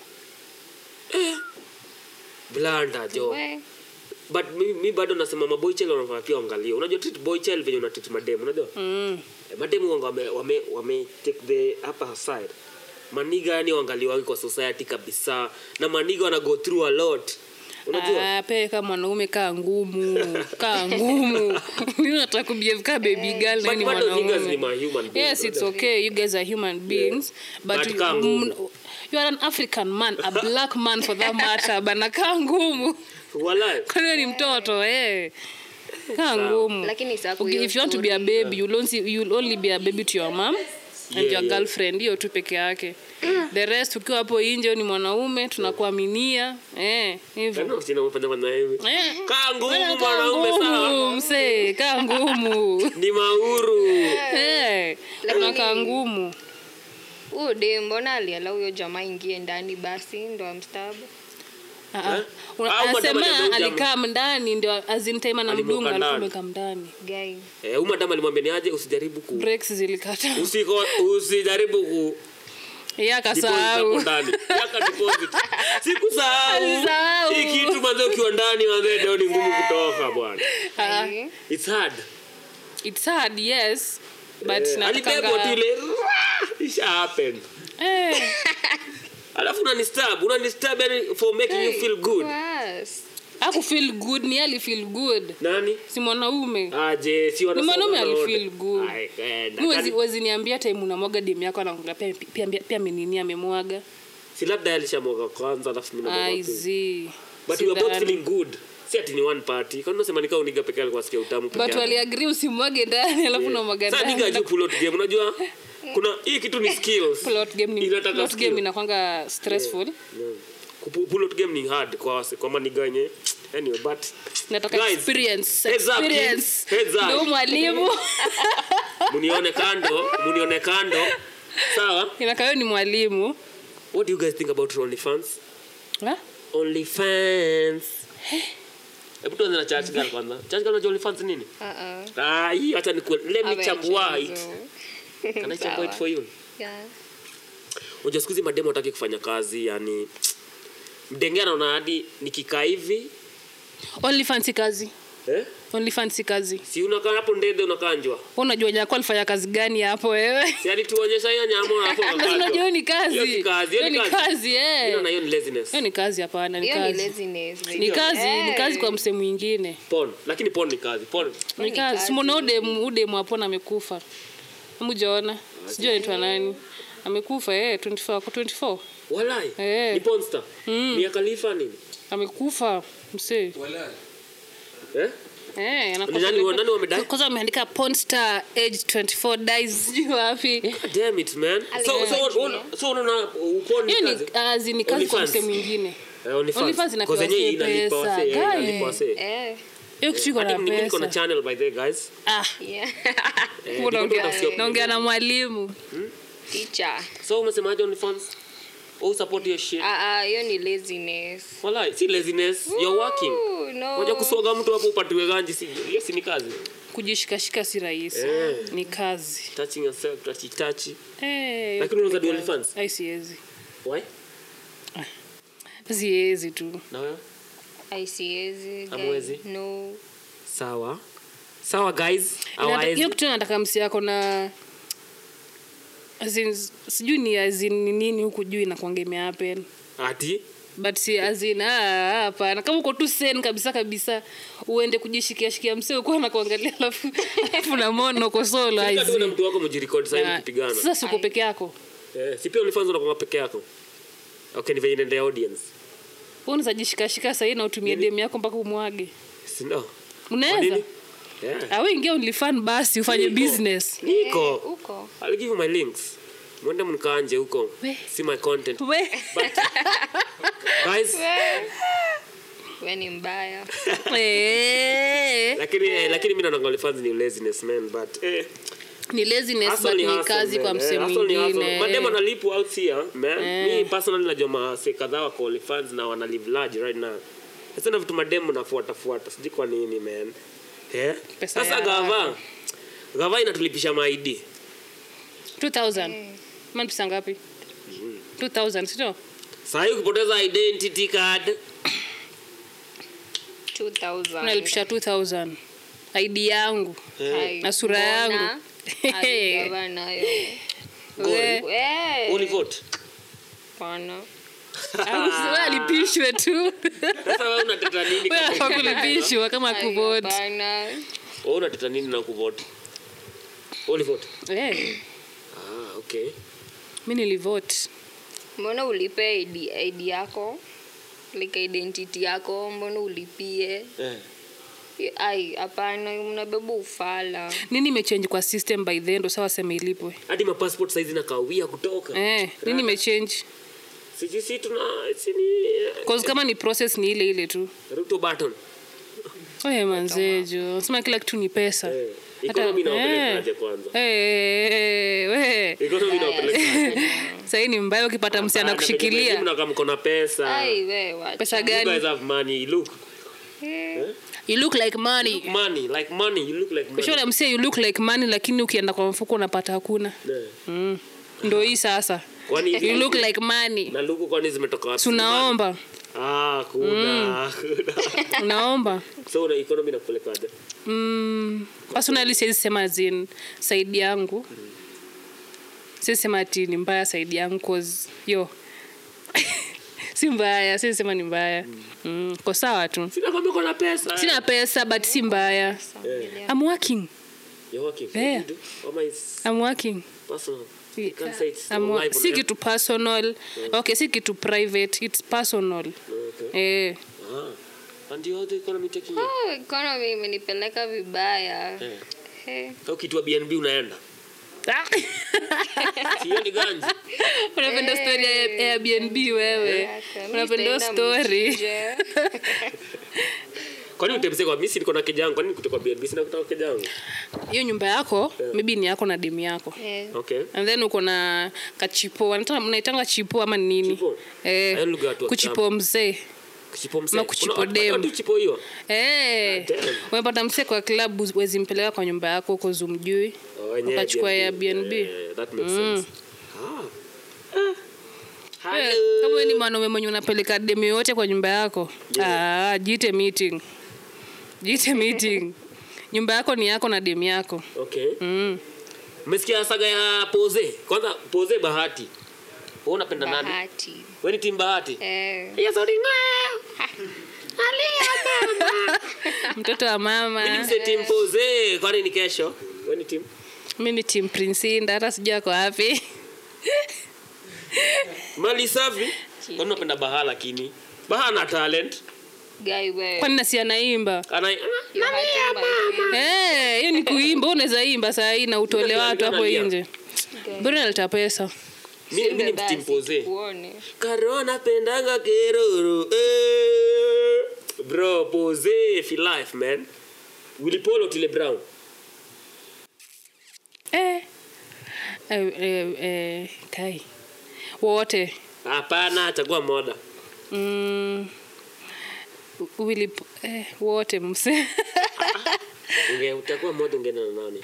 Blanda jo. We. But mi, mi bado nasema maboy child wanafaa pia angalia. Unajua treat boy child venye una treat madem, unajua? Mm. Eh, madem wanga wame, wame wame take the upper side. Maniga yani waangaliwa kwa society kabisa. Na maniga wana go through a lot. Unajua? Ah, pe kama mwanaume kaa ngumu, kaa ngumu. Mimi nataka kubehave kama baby girl na But ni bado niggas mwanaume. ni ma human beings. Yes, it's okay. You guys are human beings, but, But you, kaa ngumu. you are an African man, a black man for that matter, bana kaa ngumu. Walai. Kwani ni mtoto eh. Kaa ngumu. Lakini saku Okay, if you want to be a baby, you'll only you'll only be a baby to your mom and Yeah, your yeah. girlfriend, hiyo tu peke yake. The rest ukiwa hapo nje ni mwanaume tunakuaminia eh hivyo. Kana usina mfanya mwana hivi. Eh. Kaa ngumu Kaa mwanaume ngumu, sawa. msee, kaa ngumu. Ni mauru. Eh, Lakini- kaa ngumu. Huyo dem mbona aliala huyo jamaa ingie ndani basi ndo amstabu. Ah, ah. Eh? Una- Au Anasema madam aliambia alikaa ndani ndio azintema na Alimweka mdunga ndani. alikuwa ndani. Guy. Eh, huyu madam alimwambia ni aje usijaribu ku Breaks zilikata. usiko usijaribu ku Yeye deposit hapo akasahau. ndani. Yaka deposit. Sikusahau. Alisahau. Hii kitu manze ukiwa ndani manze ndio ni ngumu kutoka bwana. Ah, Ai. It's hard. it's hard, yes. But Eh, alibebwa tu natakanga ile. It happened. eh Alafu unanistab, unanistab yani for making you feel good. Yes. aku feel good ni ali feel good. Nani? Si mwanaume. Aje, si wana Ni mwanaume ali feel good. Mwezi wezi niambia time unamwaga demu yako anakuambia pia pia pia menini amemwaga. Si labda alishamwaga kwanza alafu mimi na I see. But we are both feeling good. Si ati ni one party. Kwa nini unasema nikao uniga peke yake kwa sikia utamu peke But yake? wali agree usimwage ndani alafu unamwaga Sasa ndani. niga juu pull out game unajua? Kuna hii kitu ni skills. Pull out game ni Inataka pull out skill. game inakwanga stressful. Yeah. Kupu- pull out game ni hard kwa wase- kwa maniga yenye. Anyway, but Nataka guys, experience. heads up, Experience. kids. Heads up. Ndio mwalimu. munione kando, munione kando. Sawa? Inakayo ni mwalimu. What do you guys think about OnlyFans? Ha? OnlyFans. Hebu tuanze na church girl kwanza. Church girl unajua OnlyFans nini? Uh-uh. Ah, hii acha ni let me chambua it. Amechezo. Can I chambua it for you? Yeah. Unajua siku hizi mademo hataki kufanya kazi, yani mdenge anaona hadi nikikaa hivi, Only fancy kazi. eh? Only fancy kazi. Si unakaa hapo ndede unakanjwa. Wewe unajua nyako alifanya kazi gani hapo wewe? Si hadi tuonyesha hiyo nyama hapo Ndio unakanjwa. unajua hiyo ni kazi. Hiyo si kazi, hiyo Hiyo ni ni kazi. kazi eh. Hiyo na hiyo ni laziness. Hiyo ni kazi hapana, ni Hiyo ni kazi. laziness. Ni kazi, ni Eh. kazi kwa mse mwingine. Porn, lakini porn ni kazi. Porn. Ni Ni kazi. kazi. Simona ude ude mwapona amekufa. Mjaona? Sijui anaitwa nani. Amekufa eh twenty four kwa twenty four. Walai. Eh. Ni porn star. Ni ya Khalifa nini? Amekufa mse. Eh? Eh, Ni nani wa- nani wamedai? Kwanza ameandika porn star age twenty four dies sijui wapi. God damn it, man. So Alikuwa so junior. una- so unaona porn ni Hiyo ni kazi. kazi ni kazi kwa OnlyFans. mse mwingine. Eh, OnlyFans. OnlyFans inapewa Kwa zenye si inalipa pesa. wasee, eh, Guy. inalipa wasee. Eh. Hiyo kitu iko Hadi na mimi niko na pesa. channel by the way, guys. Ah, Yeah. Eh, unaongea niko na- naongea na mwalimu. Teacher. So umesemaje OnlyFans? Oh, support your shit. Ah ah, hiyo ni laziness. Walai, si laziness, you're working. Ooh, no. Unajua kusoga mtu hapo upatiwe ganji, si hiyo si ni kazi. Kujishikashika si rahisi. Eh. Ni kazi. Touching yourself, touchy touchy. Eh. Lakini unaweza do OnlyFans? Ai siwezi. Why? Siwezi tu. Na wewe? I siwezi. Hamwezi? No. Sawa. Sawa guys. Inata- Hawawezi. Hiyo kitu nataka msi yako na as in, sijui ni as in ni nini huku juu inakuanga imehappen. Ati? But si as in ah hapana kama uko tu sen kabisa kabisa uende kujishikia shikia msee uko anakuangalia alafu alafu na mono uko solo Sika tu na hizi. mtu wako mjirecord sasa Ah, kupigana. Sasa siko peke yako. Eh, si pia OnlyFans unakuwa peke yako. Okay, ni venye nende audience. Wewe unaweza jishika shika sasa na utumie demu yako mpaka umwage. Si no. Kwa Unaweza? nini? Yeah. Ah wewe ingia OnlyFans basi ufanye Niko. business. Niko. Eh, uko. I'll give you my links. Mwende mkaanje huko. We. See my content. We. Guys, Wewe ni mbaya. Eh. lakini eh, lakini mimi naona OnlyFans ni laziness man, but eh ni laziness but ni kazi kwa msemo mwingine. Madem wanalipu out here man. Me personally najua mase kadhaa wa qualified na wana live large right now. Sasa na vitu madem nafuata fuata siji kwa nini man. Eh? Sasa gava. Gava inatulipisha ma I D. two thousand. Man pesa ngapi? two thousand sio? Sasa ukipoteza identity card two thousand. Unalipisha two thousand. I D yangu na sura yangu. Gava nayo. Eh. Uli vote. Pana. Sasa alipishwe tu. Sasa wewe unateta nini kama kulipishwa kama kuvote? Pana. Wewe unateta nini na kuvote? Uli vote. Eh. Ah, okay. Mimi nilivote. Mbona ulipe I D, I D yako? Like identity yako mbona ulipie? Eh. Ai, hapana, mnabeba ufala. Nini imechange kwa system by the end sawa sema ilipwe? Hadi ma passport size na kawia kutoka. Eh, nini imechange? Sisi si tuna sini cause kama ni process ni ile ile tu. Ruto button. Oye manzejo, sema kila kitu ni pesa. Eh. Economy na upelekaje kwanza? Eh, we. Economy na upelekaje? Sasa ni mbaya ukipata msichana kushikilia. Mna kama mko pesa. Ai wewe. Pesa gani? You guys have money, look. Eh. You look like money. Look money, like money, you look like money. Sure I'm saying you look like money lakini ukienda kwa mfuko unapata hakuna. Yeah. Mm. Ndio hii sasa. Kwani you look like money. Na luku kwani zimetoka wapi? Tunaomba. Ah, kuna. Unaomba. So una economy na kupelekaje? Mm, personally siwezi sema zin side yangu. Mm. Siwezi sema ati ni mbaya side yangu cause yo si mbaya, siwezi sema ni mbaya. Mm. Mm, kwa sawa tu. Sina kama uko na pesa. Sina pesa but si mbaya. Yeah. I'm working. You're working. Yeah. What is I'm working. personal? You can say it's I'm si kitu personal. Yeah. Okay, si kitu private, it's personal. Okay. Eh. Ah. And the other economy taking you? Oh, economy imenipeleka vibaya. Eh. Eh. Au kitu wa B N B unaenda? Sio ni ganji. Unapenda story ya Airbnb wewe. Unapenda story. Kwani utembeze kwa mimi niko na kijangu, kwani kutoka B N B sina kutoka kijangu? Hiyo nyumba yako, yeah. Maybe ni yako na demu yako. Yeah. Okay. And then uko na kachipo, wanataka mnaitanga chipo ama nini? Chipo. Eh. Kuchipo mzee. Kuchipo mzee. Ma kuchipo demu. Kuna chipo hiyo. Eh. Unapata mzee kwa club wezi mpeleka kwa nyumba yako uko zumjui. Ukachukua ya B N B. That makes sense. Ah. Yeah, kama ni mwanaume mwenye unapeleka demu yote kwa nyumba yako. Yeah. Ah, jite meeting. Jite meeting. Nyumba yako ni yako na demu yako. Okay. Mm. Umesikia saga ya Pose? Kwanza Pose Bahati. Wewe unapenda nani? Bahati. Wewe ni team Bahati? Eh. Yes, sorry. Alia mama. Mtoto wa mama. Mimi ni team Pose. Kwani ni kesho? Wewe ni team? Mimi ni team Prince Inda, hata sijui kwa wapi. Mali safi. Kwani unapenda Baha lakini? Baha na talent. Guy wewe. Kwani nasi anaimba? Ana eh, hiyo ni kuimba, unaweza imba saa hii na utole watu hapo nje. Bora naleta pesa. Mimi ni team Pose. Karona pendanga keroro. Eh. Bro, Pose for life, man. Willy Paul Otile Brown. Eh. Eh eh, eh kai. Wote. Hapana, chagua moda. Mm. Willy eh wote mse. Unge utakuwa moda ungena na nani?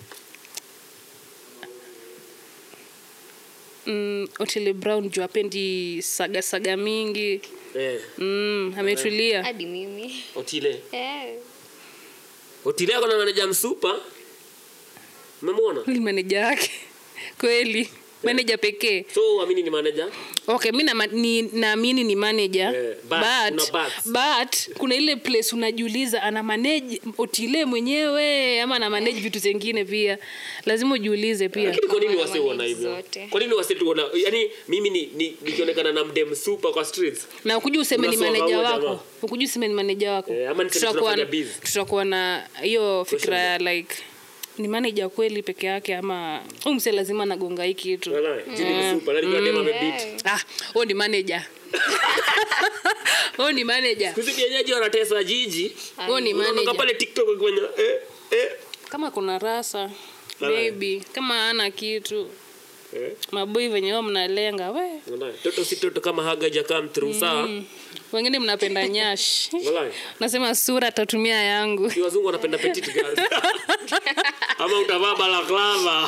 Mm, Otile Brown juu apendi saga saga mingi. Eh. Mm, ametulia. Hadi mimi. Otile. Eh. Otile ako na manager msupa. Umemwona? Ni manager yake. Kweli. Manager pekee. So amini ni manager? Okay, mimi na ni naamini ni manager. Yeah, but but, but, but kuna ile place unajiuliza ana manage Otile mwenyewe ama ana manage vitu zingine pia. Lazima ujiulize pia. Lakini kwa nini wase wana hivyo? Kwa nini wase tuona yani mimi ni nikionekana na mdem super kwa streets? Na ukuje useme ni manager wako. Ukuje useme ni manager wako. Eh, ama tutakuwa tutakuwa na hiyo fikra ya like ni manager kweli peke yake ama huyu mse lazima nagonga hiki kitu. Wala, jini ni super, nani kwa dema amebeat. Ah, huyo ni manager. Huyo ni manager. Kuzi bienyaji wanatesa jiji. Huyo ni manager. Unaona pale TikTok kwenye eh eh kama kuna rasa. maybe kama ana kitu eh maboi venye wao mnalenga we toto si toto kama hagaja come through sawa mm. Wengine mnapenda nyash nasema sura tatumia yangu si wazungu wanapenda petite girls ama utavaa balaklava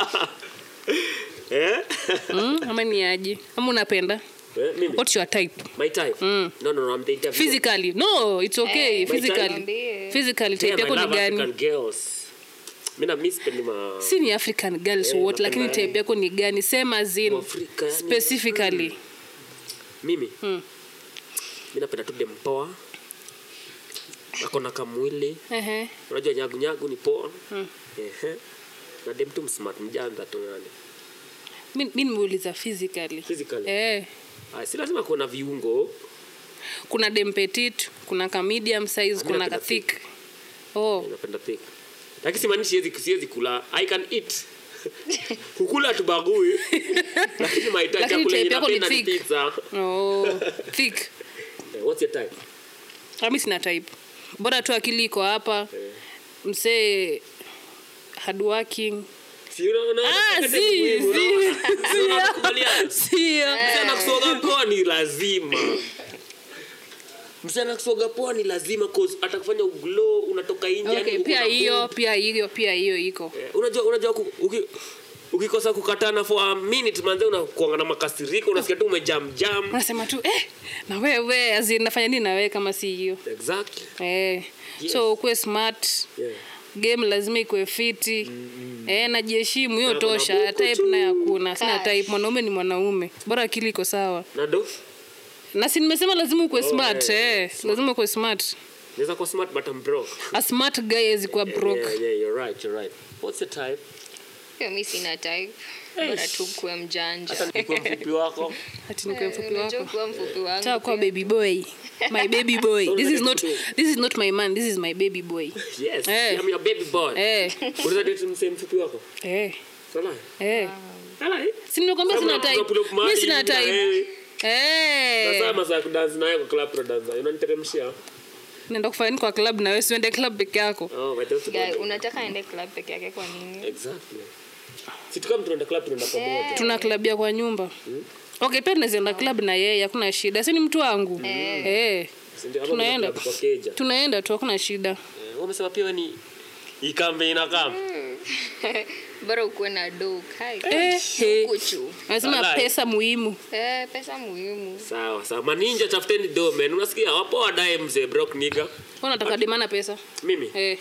eh mm ama ni aje ama unapenda eh, mimi what's your type my type mm. no no no I'm the interview physically no it's okay eh, physically physically type yako ni gani African girls mina miss pelima si ni African girls eh, what lakini type yako ni gani sema zin specifically mm. mimi mm. mimi napenda tu dem poa akona kamwili ehe unajua nyagu nyagu ni poa mm. ehe na dem tu smart mjanja tu yani mimi mimi muuliza physically physically eh ah si lazima kuna viungo kuna dem petit kuna ka medium size ah, kuna ka thick oh napenda thick lakini simaanishi siwezi siwezi kula I can eat kukula tubagui lakini mahitaji chakula ninapenda ni pizza oh thick what's your type mimi sina type bora tu akili iko hapa yeah. Msee hard working si unaona ah si si si sana kusoga poa ni lazima msana kusoga poa ni lazima cause atakufanya uglow unatoka nje okay, pia hiyo pia hiyo pia hiyo iko yeah. unajua unajua uki ukikosa kukatana for a minute manze unakuanga na makasiriko unasikia tu umejam jam unasema tu eh na wewe azi nafanya nini na wewe kama si hiyo exactly eh yes. So ukwe smart yeah. Game lazima ikuwe fiti mm-hmm. Eh najiheshimu hiyo tosha type na hakuna sina type mwanaume ni mwanaume bora akili iko sawa na do na si nimesema lazima ukuwe oh, smart yeah. Eh smart. Lazima ukuwe smart naweza kuwa smart but I'm broke a smart guy is kuwa broke yeah, yeah you're right you're right what's the type yeah, mimi sina type bora tu kuwe mjanja hata nikuwe mfupi wako hati nikuwe mfupi wako unajua kuwa mfupi wangu cha kwa baby boy my baby boy this is not this is not my man this is my baby boy yes hey. I'm your baby boy eh unaweza date mseme mfupi wako eh sala eh sala si nimekwambia sina type mimi sina type eh sasa masa kudance nayo kwa club pro dance unaniteremshia nenda kufanya nini kwa club na wewe uende club peke yako oh my daughter guy unataka ende club peke yake kwa nini exactly si tukam tunaenda club tunaenda pamoja tuna club ya kwa nyumba hmm? Okay pia tunaweza club na yeye hakuna shida si ni mtu wangu eh eh tunaenda tunaenda tu hakuna shida eh wewe umesema pia ni ikambe inakam bora ukuwe na do kai eh kuchu lazima pesa muhimu eh pesa muhimu sawa sawa maninja tafuteni do man unasikia wapo wadai mzee broke nigga unataka demana pesa mimi eh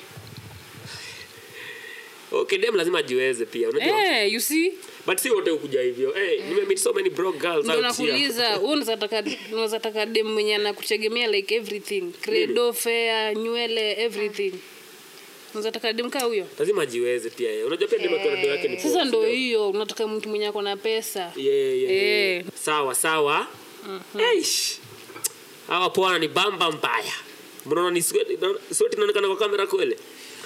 okay dem lazima jiweze pia unajua eh you see but si wote ukuja hivyo eh hey, mm. nime meet so many broke girls out here unakuuliza wewe unataka unataka dem mwenye anakutegemea like everything credo fair nywele everything unataka dem kama huyo lazima jiweze pia yeye unajua pia dem credo yake ni sasa ndio hiyo unataka mtu mwenye ako na pesa yeah yeah, yeah. Eh. sawa sawa mhm eish hawa poa ni bamba mbaya mbona ni sweat inaonekana kwa kamera kweli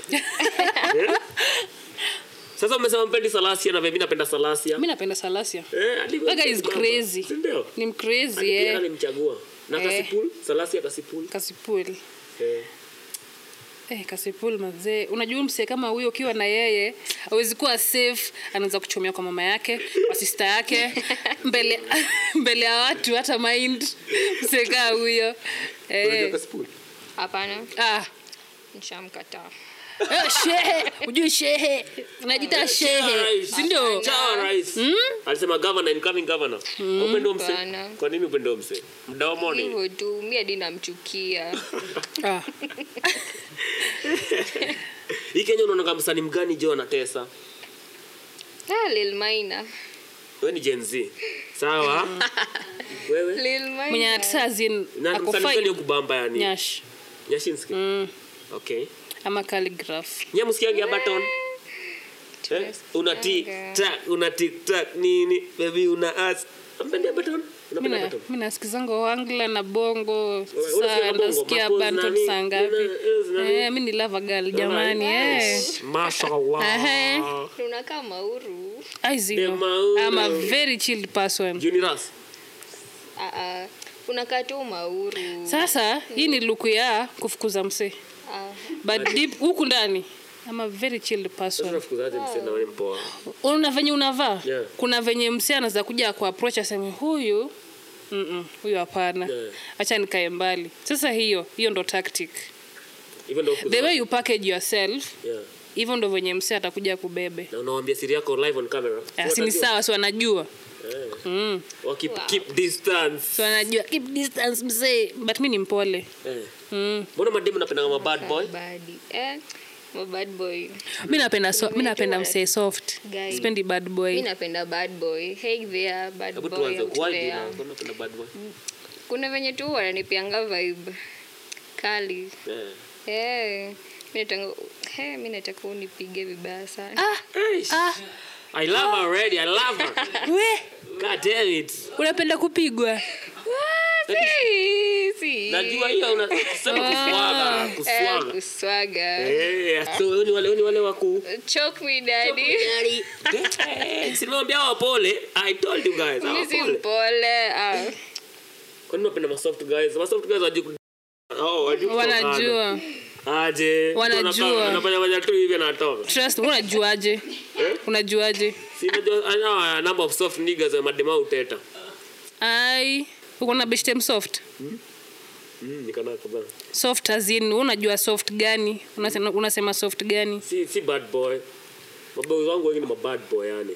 sasa umesema mpendi Salasia na mimi napenda Salasia mimi napenda Salasia eh hadi that guy is crazy ni crazy eh yeah. Alimchagua na eh. Kasipul Salasia Kasipul Kasipul eh eh Kasipul mazee unajua mse kama huyo ukiwa na yeye hawezi kuwa safe anaanza kuchomea kwa mama yake kwa sister yake mbele mbele ya watu hata mind mse kama huyo eh Kasipul hapana ah nishamkataa eh shehe unajua shehe unajiita shehe si ndio Chawa Rais alisema governor incoming governor upendo mse kwa nini upendo mse mdomo ni hivyo tu mimi hadi namchukia ah hii Kenya unaona kama msanii mgani jo anatesa ah Lil Maina wewe ni Gen Z sawa wewe Lil Maina mwenye atazin akofai kubamba yani Nyash Nyashinski mm. Okay ama calligraph nya msikiangi ya baton eh una tiktak una tiktak nini baby una as ampendia baton unapenda baton mimi nasikizanga wangla na bongo sasa nasikia baton sangapi eh mimi ni lava girl jamani eh mashallah unakaa mauru aizino I'm a very chilled person Juniras ah ah unakaa tu mauru sasa hii ni luku ya kufukuza mse ah but deep huku ndani I'm a very chilled person. Sasa fukuzaje msee na wewe mpoa? Una venye unavaa? Yeah. Kuna venye msee anaanza kuja kwa approach aseme huyu mm huyu hapana. Yeah. Acha nikae mbali. Sasa hiyo, hiyo ndo tactic. Even though the way you package yourself. Yeah. Even ndo venye msee atakuja kubebe. Na unawaambia siri yako live on camera. Asi ni sawa, so anajua. Yeah. Mm. Wa keep wow. keep distance. So anajua keep distance mzee, but mimi ni mpole. Eh. Mm. Mbona mademu napenda kama bad boy? Bad. Eh, ma bad boy. Mimi napenda so, mimi napenda msee soft. Sipendi bad boy. Mimi napenda bad boy. Hey there bad Abu boy. Mbona napenda bad boy? Kuna venye tu wananipianga vibe kali. Eh. Eh. Mimi nataka eh mimi nataka unipige vibaya sana. Ah. Ah. I love her already. I love her. We. God damn it. Unapenda kupigwa? Si, si. Najua hiyo unasema kuswaga, kuswaga. Eh, kuswaga. Eh, so ni wale ni wale waku Choke me daddy. Simwambia wapole. I told you guys. Mimi si mpole. Ah. Kwa nini unapenda soft guys? Soft guys wajui. Oh, wajui. Wanajua. Aje. Wanajua. Wanafanya fanya tu hivi na toka. Trust, unajuaje? Eh? Unajuaje? Si najua ana number of soft niggas wa madema uteta. Ai, uko na best soft? Mm. Mm, nikana kwa. Soft as in unajua soft gani? Unasema unasema soft gani? Si si bad boy. Maboy wangu wengi ni bad boy yani.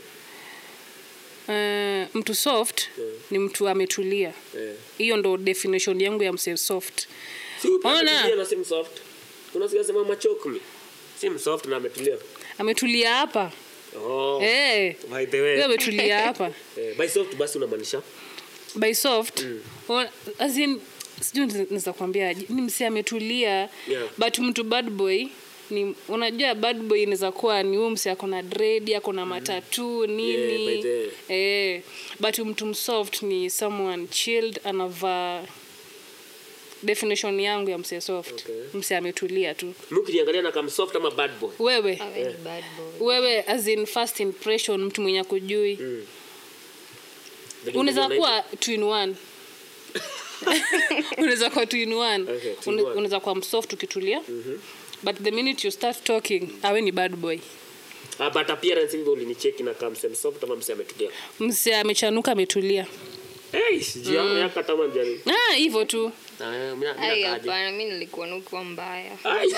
Uh, mtu soft yeah. Ni mtu ametulia. Hiyo yeah. Ndo definition yangu ya mse soft. Si unaona na sim soft. Unasikia sema machoke me. Sim soft na ametulia. Ametulia hapa. Oh. Eh. By the way. Wewe ametulia hapa. Eh, by soft basi unamaanisha? By soft. Mm. Well, as in sijui naweza kuambia ni mse ametulia yeah. But mtu bad boy ni unajua bad boy inaweza kuwa ni umse akona dread akona matatu nini yeah, eh but mtu soft ni someone chilled anava definition yangu ya mse soft okay. Mse ametulia tu mkiniangalia na kama soft ama bad boy wewe yeah. Bad boy wewe as in first impression mtu mwenye kujui mm. Unaweza kuwa two in one unaweza kuwa two in one okay, unaweza kuwa msoft ukitulia mhm but the minute you start talking awe ni bad boy. Ah, but appearance hivyo ulinicheki na kama msem soft kama msem ametulia. Msem amechanuka ametulia. Eh, sijui mm. yaka kama mjani. Ah, hivyo tu. Ah, mimi nakaje. Hapana, mimi nilikuwa nuko mbaya.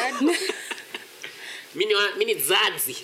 Mimi mimi zazi.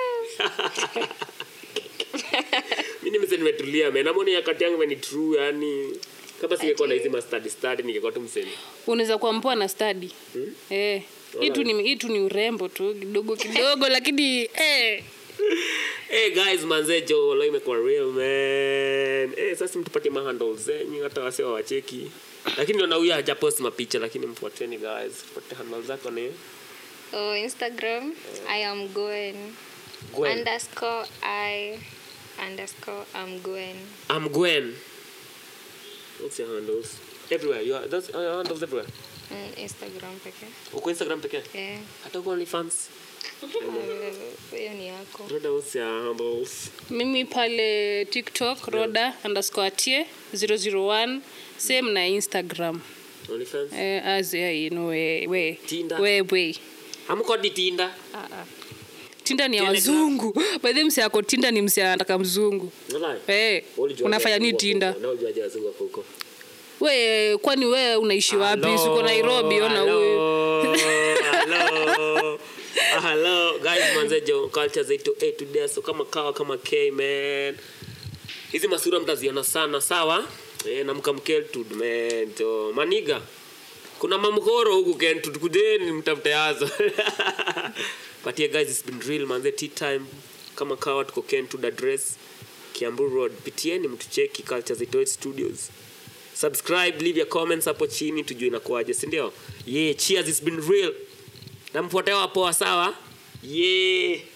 Mimi msem nimetulia, mimi naona yakati yangu ni true yani. Kama singekuwa na hizi ma study study ningekuwa tu msem. Unaweza kuwa mpoa na study. Hmm? Eh. Hitu ni hitu ni urembo tu kidogo kidogo lakini eh hey guys manze jo leo imekuwa real man eh sasa mtupatie ma handles zenyu hata wasio wacheki lakini ndio na huyu haja post mapicha lakini mfuateni guys fuate handles zako ni oh Instagram yeah. I am Gwen Gwen underscore I underscore I'm Gwen I'm Gwen what's your handles everywhere you are that's uh, handles everywhere Mm, Instagram pekee. Uko Instagram pekee? Yeah. Hata uko OnlyFans? Hiyo ni yako. Roda usia handles. Mimi pale TikTok roda underscore tie zero zero one same na Instagram. OnlyFans? Eh as you know we we Tinder. we we. Hamko di Tinder? Ah ah. Tinder ni ya wazungu. By the mse yako Tinder ni mse anataka mzungu. Eh. Unafanya nini Tinder? Na unajua aje wazungu huko. We kwani wewe unaishi wapi? Uko Nairobi ona huyu. Hello. Hello guys manze jo culture zetu A to D so kama kawa kama K man. Hizi masura mtaziona sana sawa? Eh na mkamkel tu man to maniga. Kuna mamgoro huku Kentu tukudeni mtafute yazo. But yeah guys it's been real manze tea time kama kawa tuko Kentu address Kiambu Road. Pitieni mtucheki culture zetu studios. Subscribe, leave your comments hapo chini tujue inakuaje, si ndio? Yeah, cheers, it's been real. Na mfuatao hapo sawa? Yeah.